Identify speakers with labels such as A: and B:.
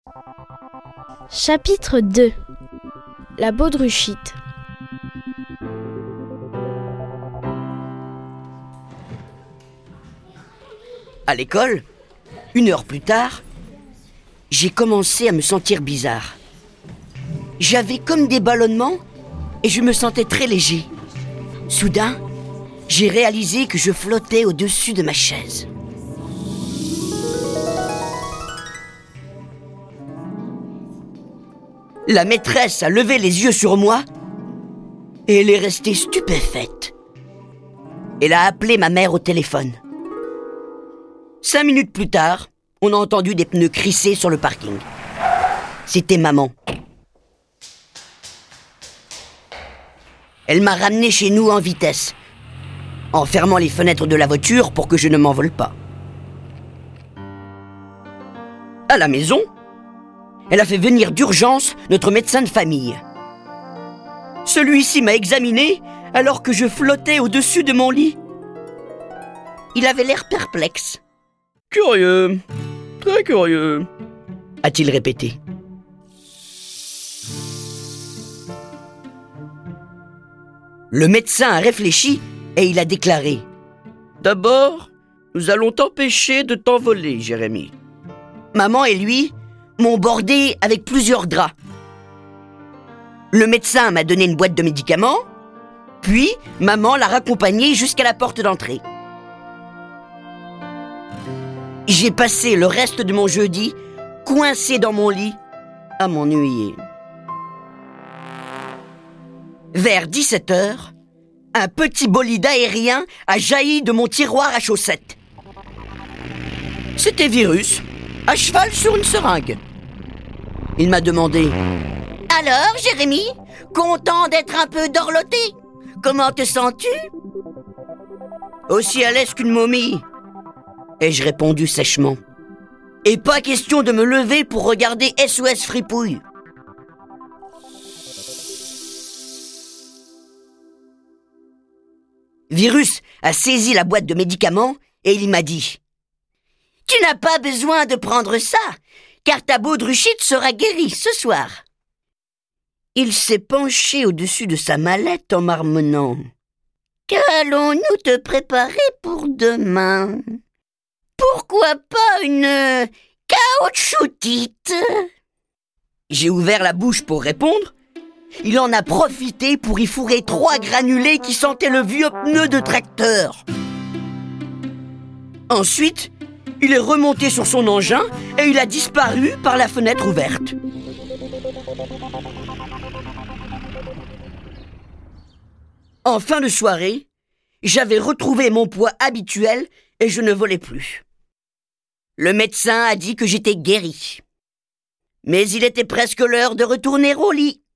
A: Chapitre 2. La baudruchite.
B: À l'école, 1 heure plus tard, j'ai commencé à me sentir bizarre. J'avais comme des ballonnements et je me sentais très léger. Soudain, j'ai réalisé que je flottais au-dessus de ma chaise. La maîtresse a levé les yeux sur moi et elle est restée stupéfaite. Elle a appelé ma mère au téléphone. 5 minutes plus tard, on a entendu des pneus crisser sur le parking. C'était maman. Elle m'a ramené chez nous en vitesse, en fermant les fenêtres de la voiture pour que je ne m'envole pas. À la maison, elle a fait venir d'urgence notre médecin de famille. Celui-ci m'a examiné alors que je flottais au-dessus de mon lit. Il avait l'air perplexe. « Curieux, très curieux », a-t-il répété. Le médecin a réfléchi et il a déclaré: « D'abord, nous allons t'empêcher de t'envoler, Jérémy. » Maman et lui m'ont bordé avec plusieurs draps. Le médecin m'a donné une boîte de médicaments, puis maman l'a raccompagné jusqu'à la porte d'entrée. J'ai passé le reste de mon jeudi coincé dans mon lit à m'ennuyer. Vers 17h, un petit bolide aérien a jailli de mon tiroir à chaussettes. C'était Virus, à cheval sur une seringue. Il m'a demandé: « Alors, Jérémy, content d'être un peu dorloté? Comment te sens-tu ?»« Aussi à l'aise qu'une momie, » ai-je répondu sèchement. Et pas question de me lever pour regarder SOS Fripouille. Virus a saisi la boîte de médicaments et il m'a dit: « Tu n'as pas besoin de prendre ça, car ta baudruchite sera guérie ce soir. » Il s'est penché au-dessus de sa mallette en marmonnant: « Qu'allons-nous te préparer pour demain ? Pourquoi pas une caoutchoutite ?» J'ai ouvert la bouche pour répondre. Il en a profité pour y fourrer 3 granulés qui sentaient le vieux pneu de tracteur. Ensuite, il est remonté sur son engin et il a disparu par la fenêtre ouverte. En fin de soirée, j'avais retrouvé mon poids habituel et je ne volais plus. Le médecin a dit que j'étais guéri. Mais il était presque l'heure de retourner au lit.